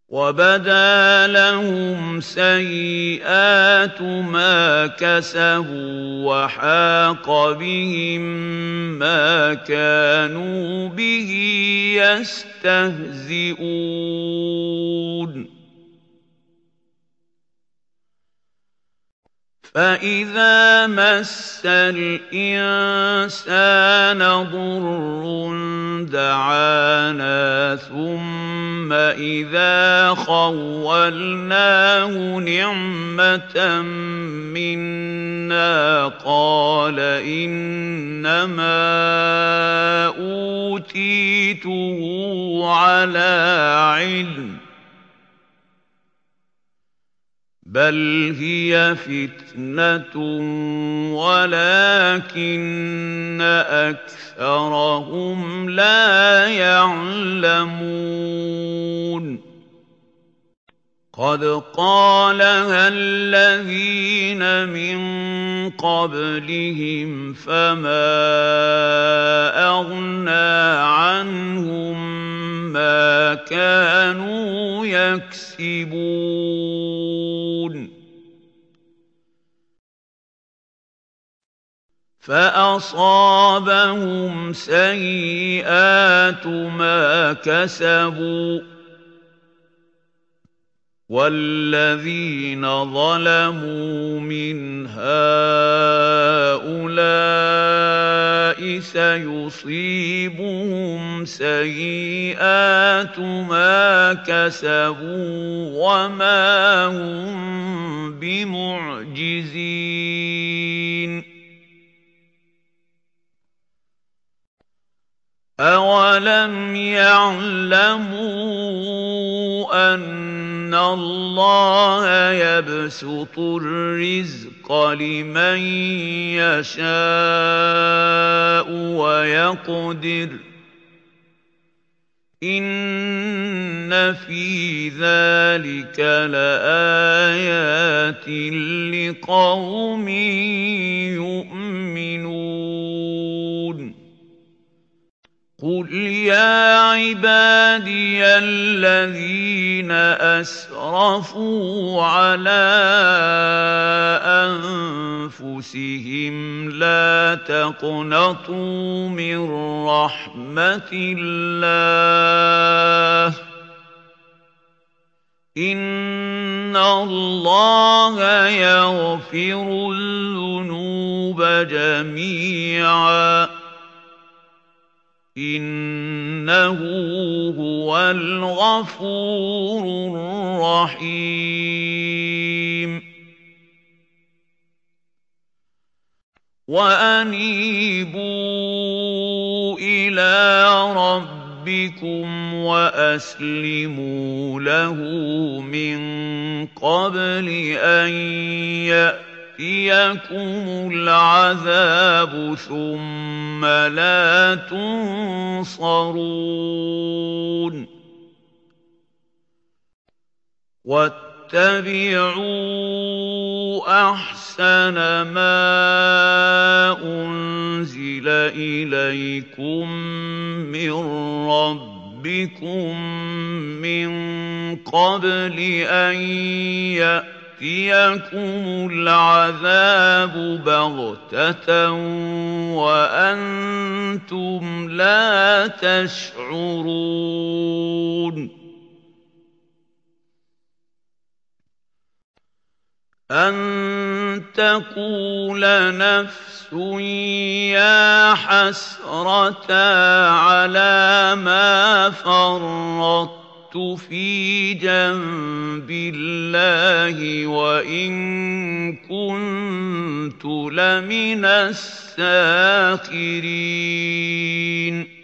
وَبَدَا لَهُمْ سَيِّئَاتُ مَا كَسَبُوا وَحَاقَ بِهِم مَّا كَانُوا بِهِ يَسْتَهْزِئُونَ فَإِذَا مَسَّ الْإِنسَانَ ضُرٌّ دَعَانَا ثُمَّ إِذَا خَوَّلْنَاهُ نِعْمَةً مِّنَّا قَالَ إِنَّمَا أُوتِيتُهُ عَلَىٰ عِلْمٍ بَلْ هِيَ فِتْنَةٌ وَلَٰكِنَّ أَكْثَرَهُمْ لَا يَعْلَمُونَ قَدْ قَالَهَا الَّذِينَ مِن قَبْلِهِمْ فَمَا أَغْنَىٰ عَنْهُم مَّا كَانُوا يَكْسِبُونَ فَأَصَابَهُمْ سَيِّئَاتُ مَا كَسَبُوا وَالَّذِينَ ظَلَمُوا مِنْ هَٰؤُلَاءِ سَيُصِيبُهُمْ سَيِّئَاتُ مَا كَسَبُوا وَمَا هُم بِمُعْجِزِينَ أَوَلَمْ يَعْلَمُوا أَنَّ اللَّهَ يَبْسُطُ الرِّزْقَ لِمَن يَشَاءُ وَيَقْدِرُ ۚ إِنَّ فِي ذَٰلِكَ لَآيَاتٍ لِّقَوْمٍ يُؤْمِنُونَ قُلْ يَا عِبَادِيَ الَّذِينَ أَسْرَفُوا عَلَىٰ أَنفُسِهِمْ لَا تَقْنَطُوا مِن رَّحْمَةِ اللَّهِ ۚ إِنَّ اللَّهَ يَغْفِرُ الذُّنُوبَ جَمِيعًا إِنَّهُ هُوَ الْغَفُورُ الرَّحِيمُ وَأَنِيبُوا إِلَىٰ رَبِّكُمْ وَأَسْلِمُوا لَهُ مِن قَبْلِ أَن يَأْتِيَكُمُ الْعَذَابُ ثُمَّ لَا تُنصَرُونَ وَاتَّبِعُوا أَحْسَنَ مَا أُنزِلَ إِلَيْكُم مِّن رَّبِّكُم مِّن قَبْلِ أَن يَأْتِيَكُمُ الْعَذَابُ بَغْتَةً وَأَنتُمْ لَا تَشْعُرُونَ أَن تَقُولَ نَفْسٌ يَا حَسْرَتَا عَلَىٰ مَا فَرَّطتُ فِي جَنبِ اللَّهِ وَإِن كُنتُ لَمِنَ السَّاخِرِينَ